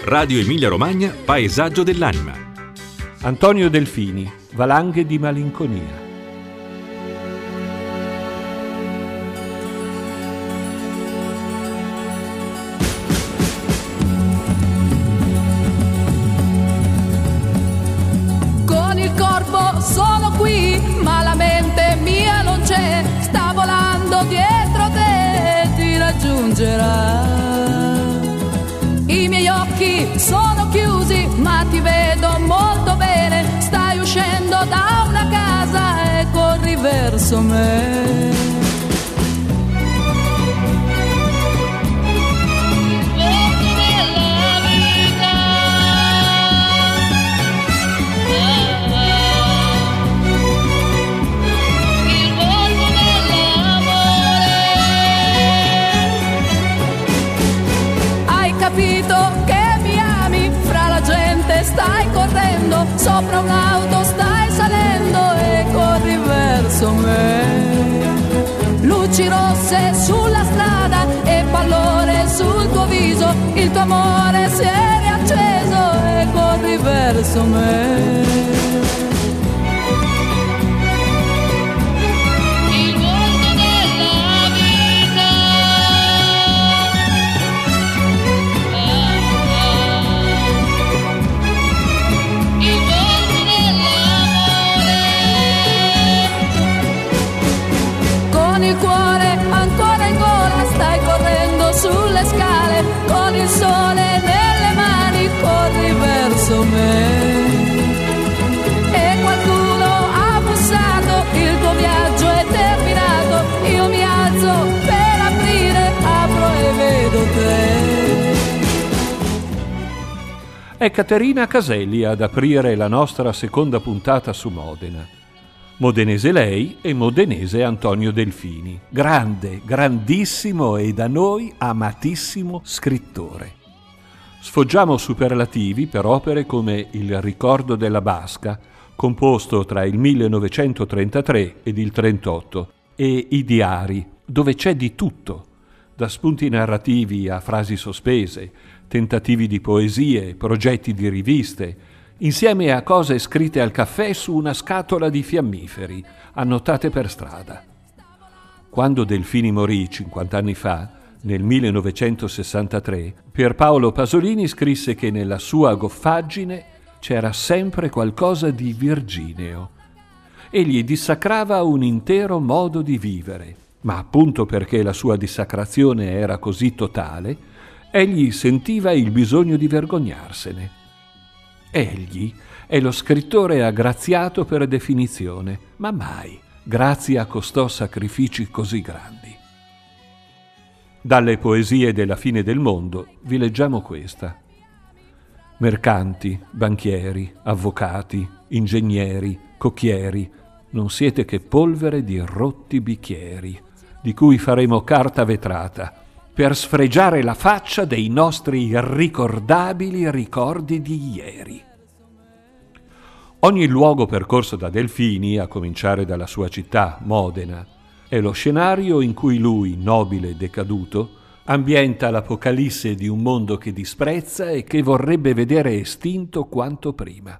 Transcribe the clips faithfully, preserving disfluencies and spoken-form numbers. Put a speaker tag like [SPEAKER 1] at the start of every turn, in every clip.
[SPEAKER 1] Radio Emilia Romagna, Paesaggio dell'anima.
[SPEAKER 2] Antonio Delfini, Valanghe di malinconia.
[SPEAKER 3] Con il corpo sono qui, ma la mente mia non c'è. Sta volando dietro te, ti raggiungerà. I miei occhi sono chiusi, ma ti vedo molto bene. Stai uscendo da una casa e corri verso me. Stai correndo, sopra un'auto stai salendo e corri verso me. Luci rosse sulla strada e pallore sul tuo viso, il tuo amore si è riacceso e corri verso me. Il cuore ancora in gola, stai correndo sulle scale, con il sole nelle mani corri verso me. E qualcuno ha bussato, il tuo viaggio è terminato, io mi alzo per aprire, apro e vedo te.
[SPEAKER 2] È Caterina Caselli ad aprire la nostra seconda puntata su Modena. Modenese lei e modenese Antonio Delfini, grande, grandissimo e da noi amatissimo scrittore. Sfoggiamo superlativi per opere come Il ricordo della Basca, composto tra il millenovecentotrentatré ed il trentotto, e I diari, dove c'è di tutto, da spunti narrativi a frasi sospese, tentativi di poesie, progetti di riviste, insieme a cose scritte al caffè su una scatola di fiammiferi, annotate per strada. Quando Delfini morì cinquanta anni fa, nel millenovecentosessantatré, Pierpaolo Pasolini scrisse che nella sua goffaggine c'era sempre qualcosa di virgineo. Egli dissacrava un intero modo di vivere, ma appunto perché la sua dissacrazione era così totale, egli sentiva il bisogno di vergognarsene. Egli è lo scrittore aggraziato per definizione, ma mai grazia costò sacrifici così grandi. Dalle poesie della fine del mondo vi leggiamo questa. Mercanti, banchieri, avvocati, ingegneri, cocchieri, non siete che polvere di rotti bicchieri, di cui faremo carta vetrata, per sfregiare la faccia dei nostri irricordabili ricordi di ieri. Ogni luogo percorso da Delfini, a cominciare dalla sua città, Modena, è lo scenario in cui lui, nobile e decaduto, ambienta l'apocalisse di un mondo che disprezza e che vorrebbe vedere estinto quanto prima.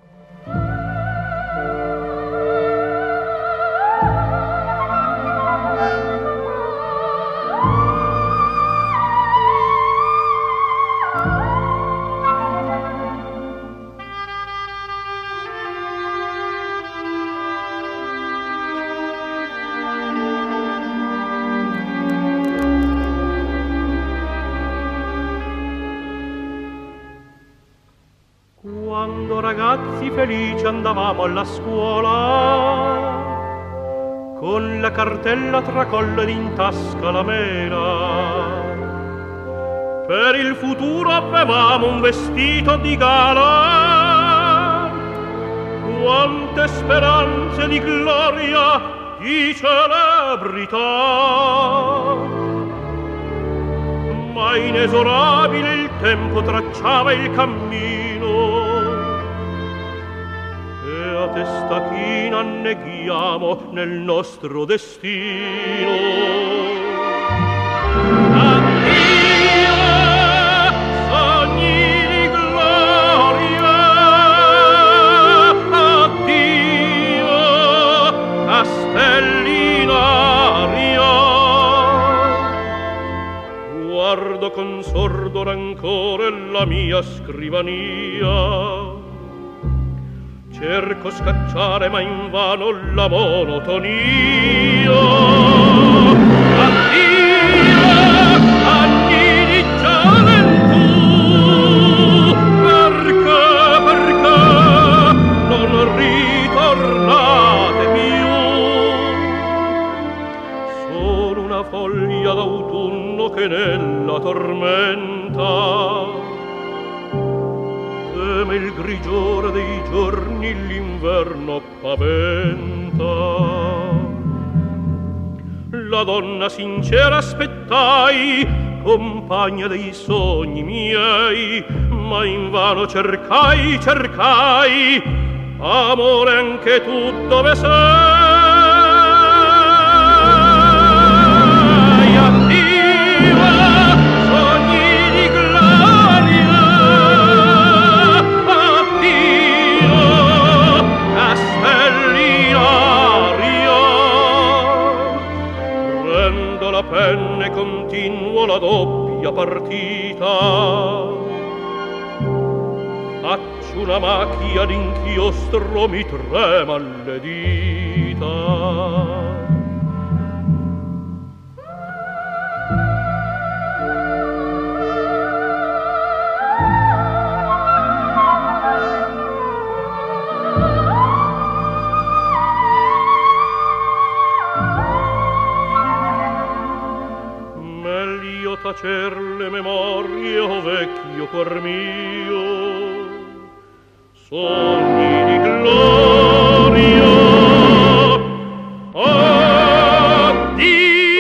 [SPEAKER 4] Quando ragazzi felici andavamo alla scuola, con la cartella tra collo ed in tasca la mela, per il futuro avevamo un vestito di gala, quante speranze di gloria, di celebrità, ma inesorabile il tempo tracciava il cammino e a testa china anneghiamo nel nostro destino. Addio, sogni di guardo con sordo rancore la mia scrivania. Cerco scacciare ma invano la monotonia. Addio, anni di gioventù, perché, perché non ritornate più? Sono una foglia d'autunno che nella tormenta teme il grigiore dei giorni, l'inverno paventa. La donna sincera aspettai, compagna dei sogni miei, ma invano cercai, cercai, amore anche tu dove sei? Penne continuo la doppia partita, faccio una macchia d'inchiostro, mi trema le dita. Tacer le memorie, o vecchio cuor mio, sogni di gloria. Addio.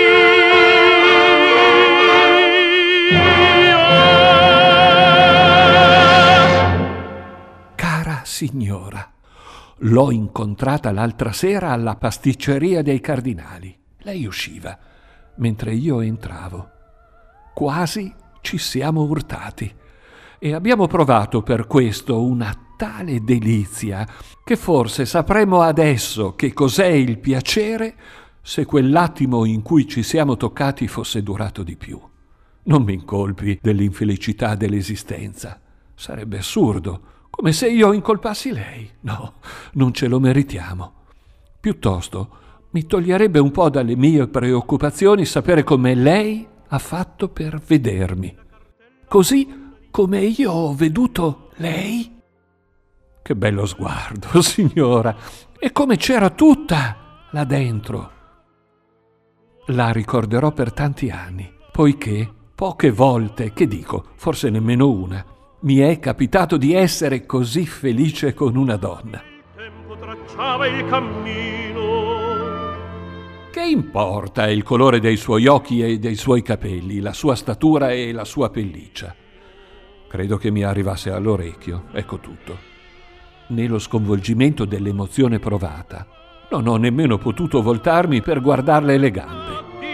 [SPEAKER 2] Cara signora, l'ho incontrata l'altra sera alla pasticceria dei Cardinali. Lei usciva, mentre io entravo. Quasi ci siamo urtati e abbiamo provato per questo una tale delizia che forse sapremo adesso che cos'è il piacere se quell'attimo in cui ci siamo toccati fosse durato di più. Non mi incolpi dell'infelicità dell'esistenza. Sarebbe assurdo, come se io incolpassi lei. No, non ce lo meritiamo. Piuttosto mi toglierebbe un po' dalle mie preoccupazioni sapere come lei ha fatto per vedermi, così come io ho veduto lei. Che bello sguardo, signora, e come c'era tutta là dentro. La ricorderò per tanti anni, poiché poche volte, che dico, forse nemmeno una, mi è capitato di essere così felice con una donna.
[SPEAKER 4] Il tempo tracciava il cammino.
[SPEAKER 2] Che importa il colore dei suoi occhi e dei suoi capelli, la sua statura e la sua pelliccia? Credo che mi arrivasse all'orecchio, ecco tutto. Nello sconvolgimento dell'emozione provata, non ho nemmeno potuto voltarmi per guardarle le gambe.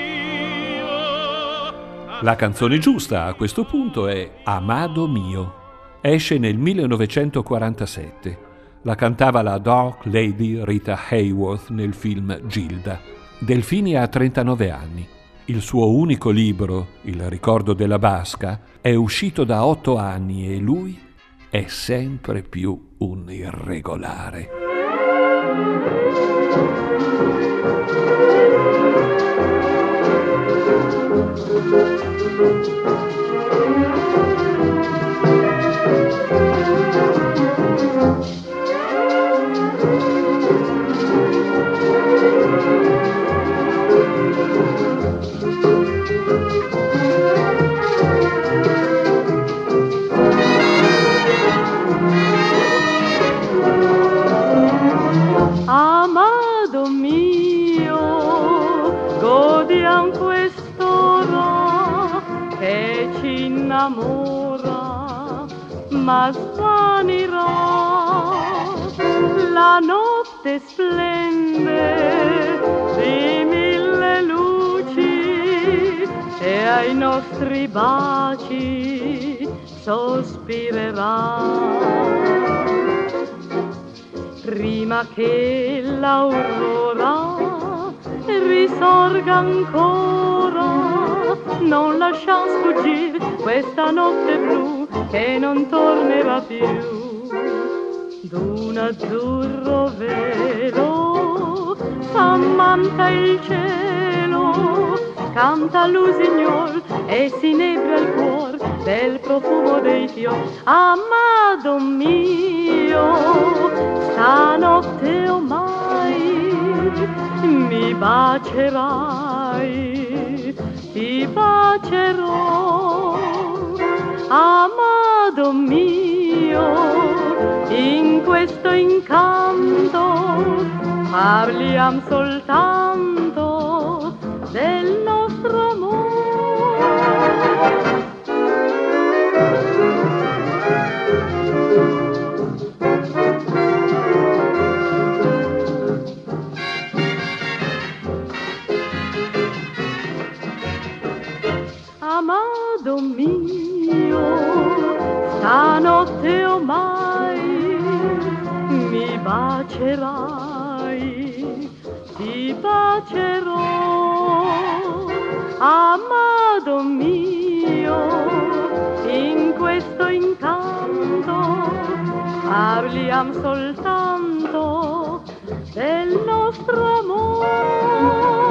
[SPEAKER 2] La canzone giusta a questo punto è Amado mio. Esce nel millenovecentoquarantasette. La cantava la Dark Lady Rita Hayworth nel film Gilda. Delfini ha trentanove anni. Il suo unico libro, Il ricordo della Basca, è uscito da otto anni e lui è sempre più un irregolare.
[SPEAKER 3] Amado mio, godiam quest'ora che ci innamora, ma svanirà. La notte splende di mille luci e ai nostri baci sospirerà. Prima che l'aurora risorga ancora, non lasciare
[SPEAKER 5] lasciam sfuggire questa notte blu che non tornerà più. D'un azzurro velo s'ammanta il cielo, canta l'usignol e si inebra il cuor del profumo dei fiori. Amado mio, stanotte ormai mi bacerai, ti bacerò. Amado mio, in questo incanto parliam soltanto del nostro amore. Amado mio, stanotte ormai mi bacerai, ti bacerò. Amado mio, in questo incanto parliam soltanto del nostro amore.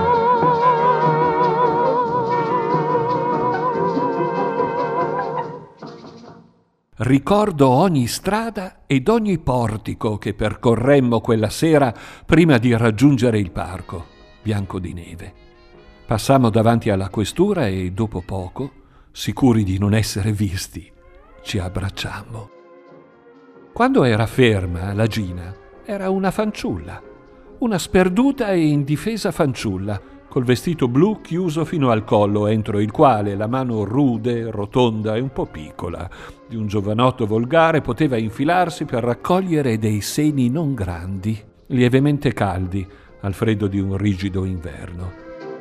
[SPEAKER 2] Ricordo ogni strada ed ogni portico che percorremmo quella sera prima di raggiungere il parco, bianco di neve. Passammo davanti alla questura e dopo poco, sicuri di non essere visti, ci abbracciammo. Quando era ferma la Gina, era una fanciulla, una sperduta e indifesa fanciulla, col vestito blu chiuso fino al collo, entro il quale la mano rude, rotonda e un po' piccola di un giovanotto volgare poteva infilarsi per raccogliere dei seni non grandi, lievemente caldi al freddo di un rigido inverno.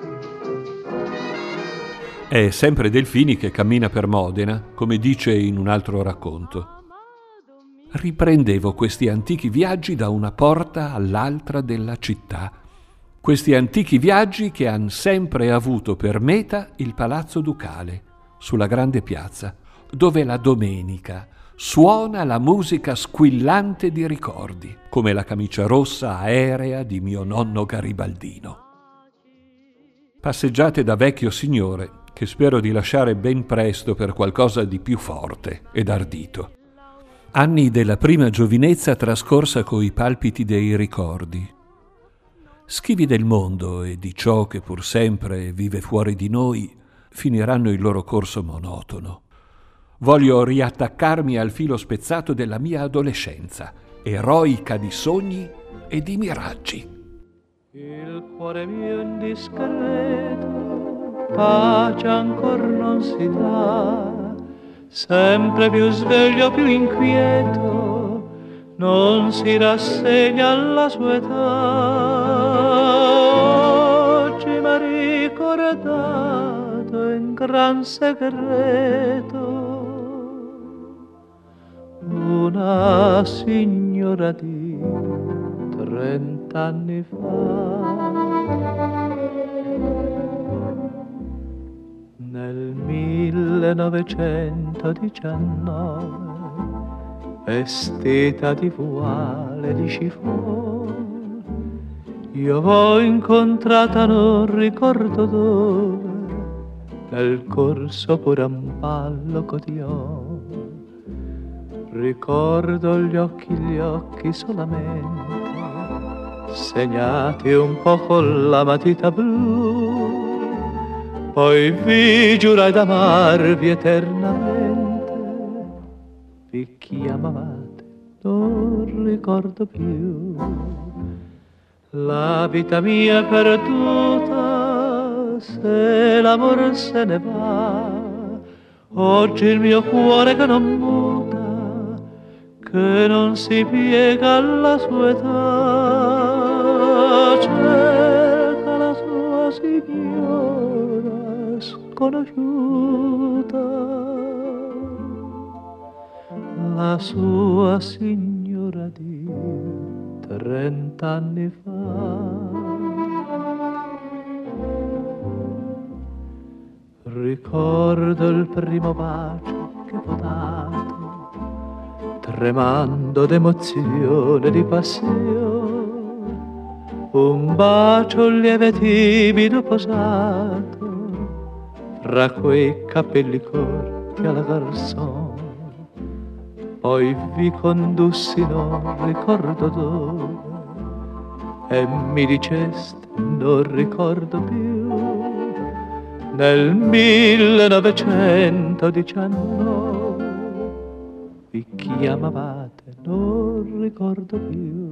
[SPEAKER 2] È sempre Delfini che cammina per Modena, come dice in un altro racconto. Riprendevo questi antichi viaggi da una porta all'altra della città, questi antichi viaggi che han sempre avuto per meta il Palazzo Ducale, sulla grande piazza, dove la domenica suona la musica squillante di ricordi, come la camicia rossa aerea di mio nonno Garibaldino. Passeggiate da vecchio signore, che spero di lasciare ben presto per qualcosa di più forte ed ardito. Anni della prima giovinezza trascorsa coi palpiti dei ricordi. Schivi del mondo e di ciò che pur sempre vive fuori di noi finiranno il loro corso monotono. Voglio riattaccarmi al filo spezzato della mia adolescenza, eroica di sogni e di miraggi.
[SPEAKER 6] Il cuore mio indiscreto pace ancor non si dà, sempre più sveglio, più inquieto, non si rassegna alla sua età. Oggi m'ha ricordato in gran segreto una signora di trent'anni fa. Nel millenovecentodiciannove, vestita di voile di chiffon, io l'ho incontrata non ricordo dove, nel corso pure un ballo cotillon. Ricordo gli occhi, gli occhi solamente, segnati un po' con la matita blu, poi vi giurai d'amarvi eternamente. Vi chiamavate, non ricordo più. La vita mia è perduta, se l'amore se ne va. Oggi il mio cuore che non muta, che non si piega alla sua età, cerca la sua signora sconosciuta, la sua signora di trent'anni fa. Ricordo il primo bacio che t'ho dato, tremando d'emozione e di passione, un bacio lieve e timido posato fra quei capelli corti alla garçon. Poi vi condussi non ricordo dove e mi diceste non ricordo più. Nel millenovecentodiciannove vi chiamavate, non ricordo più.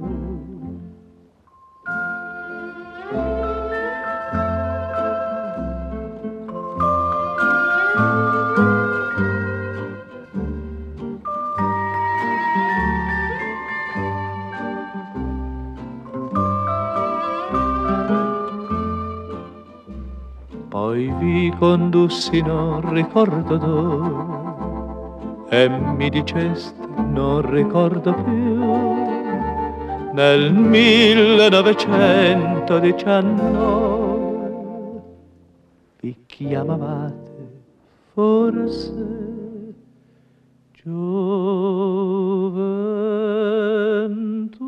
[SPEAKER 6] Poi vi condussi non ricordo dove e mi diceste non ricordo più. Nel millenovecentodiciannove vi chiamavate forse gioventù.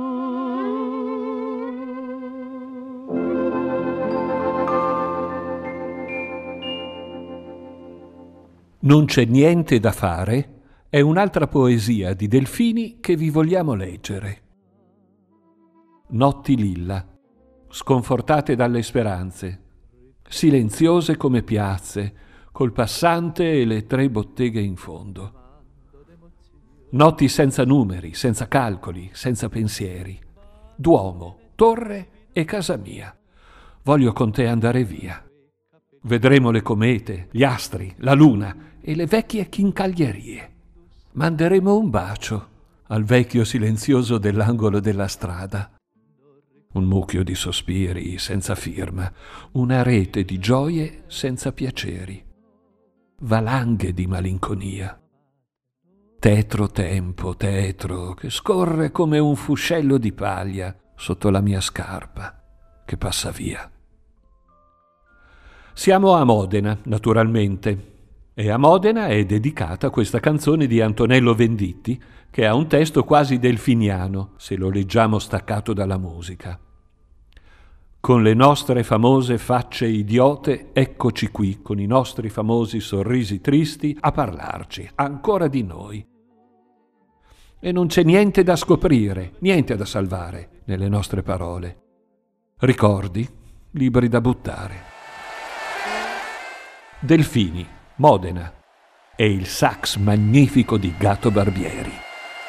[SPEAKER 2] Non c'è niente da fare è un'altra poesia di Delfini che vi vogliamo leggere. Notti lilla, sconfortate dalle speranze, silenziose come piazze, col passante e le tre botteghe in fondo. Notti senza numeri, senza calcoli, senza pensieri. Duomo, torre e casa mia. Voglio con te andare via. Vedremo le comete, gli astri, la luna e le vecchie chincaglierie. Manderemo un bacio al vecchio silenzioso dell'angolo della strada. Un mucchio di sospiri senza firma, una rete di gioie senza piaceri, valanghe di malinconia. Tetro tempo, tetro, che scorre come un fuscello di paglia sotto la mia scarpa, che passa via. Siamo a Modena, naturalmente, e a Modena è dedicata questa canzone di Antonello Venditti, che ha un testo quasi delfiniano, se lo leggiamo staccato dalla musica. Con le nostre famose facce idiote, eccoci qui, con i nostri famosi sorrisi tristi, a parlarci, ancora di noi. E non c'è niente da scoprire, niente da salvare nelle nostre parole. Ricordi, libri da buttare. Delfini, Modena, e il sax magnifico di Gato Barbieri.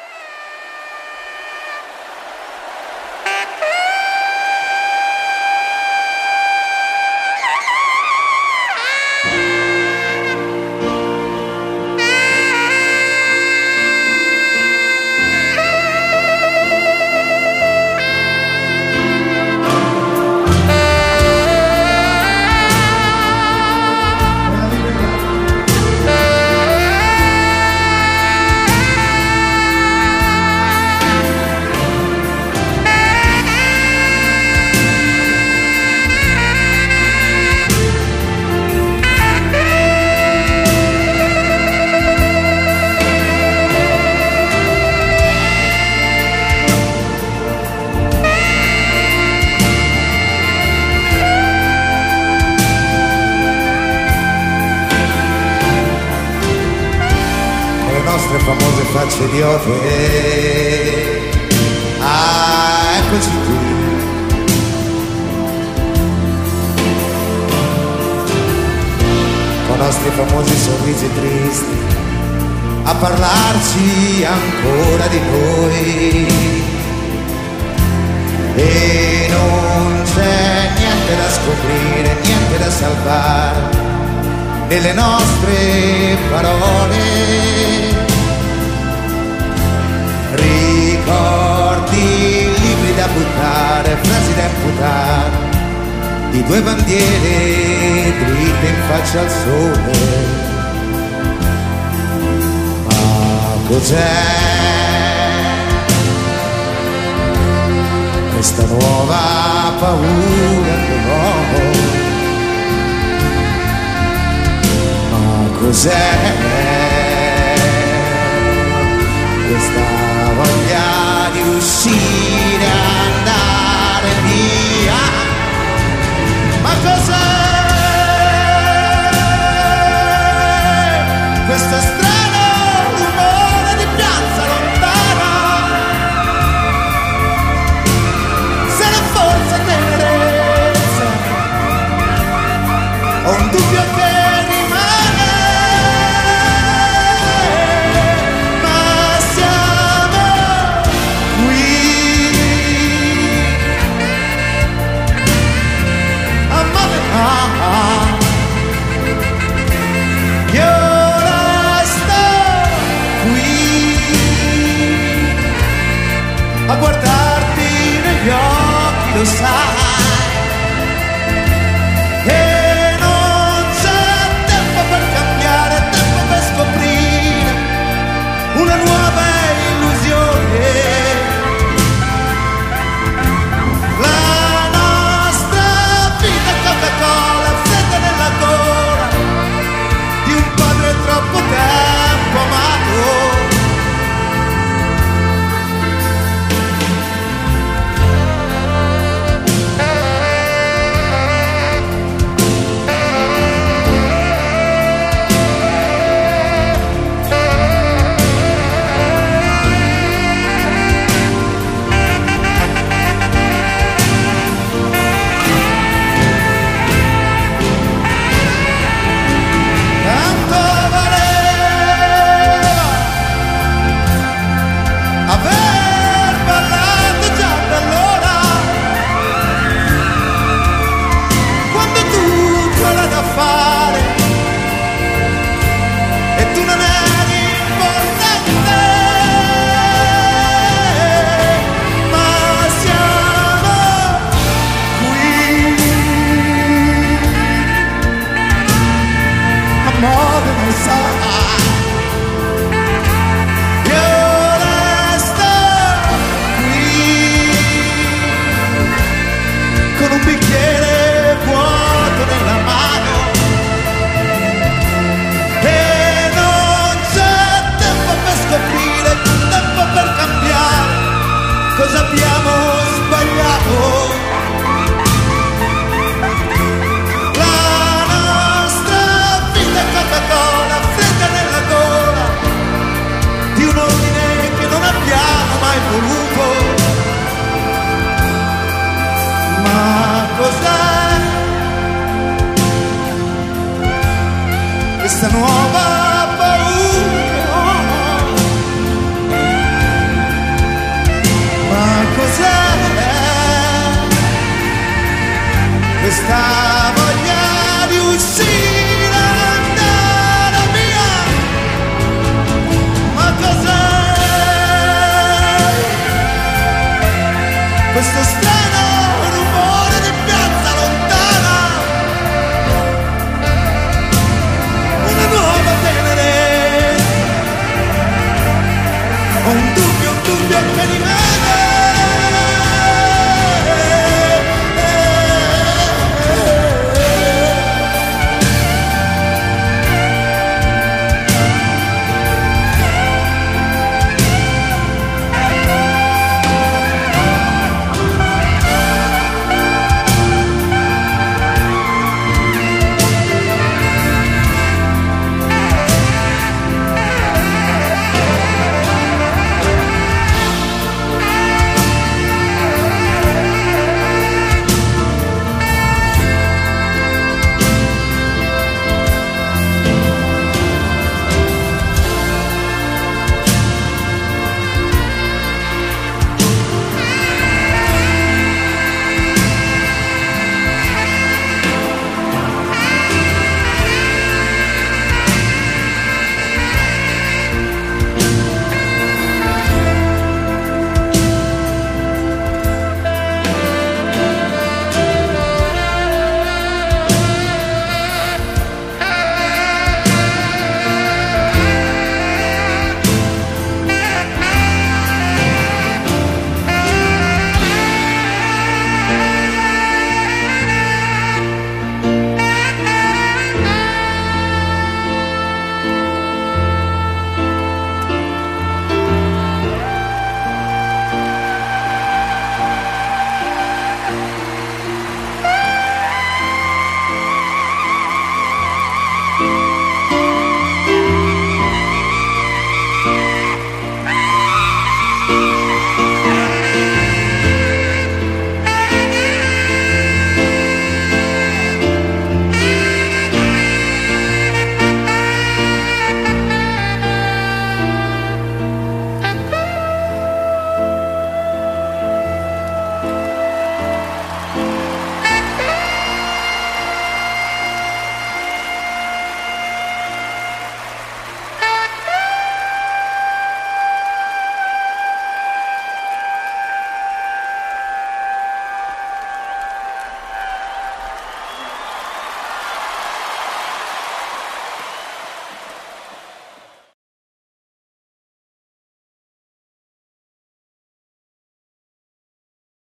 [SPEAKER 7] Famose facce idiote, ah, eccoci qui. Con i nostri famosi sorrisi tristi, a parlarci ancora di noi. E non c'è niente da scoprire, niente da salvare nelle nostre parole. Ricordi, libri da buttare, frasi da imputare, di due bandiere dritte in faccia al sole. Ma cos'è questa nuova paura che ho? cos'è questa voglia di uscire e andare via? Ma cos'è questo strano rumore di piazza lontana? Se la forza tenerezza ho un dubbio che a guardarti negli occhi, lo sai, e non c'è tempo per cambiare, tempo per scoprire una nuova illusione. La nostra vita è Coca-Cola, fredda nella gola di un padre troppo tempo amato. Cosa abbiamo sbagliato? La nostra vita è Coca-Cola, fredda nella gola di un ordine che non abbiamo mai voluto. Ma cos'è questa nuova paura? Cos'è questa voglia di uscire e andare via? Ma cos'è questo strano rumore di piazza lontana? Una nuova tenerezza, ho un dubbio, un dubbio che rimane.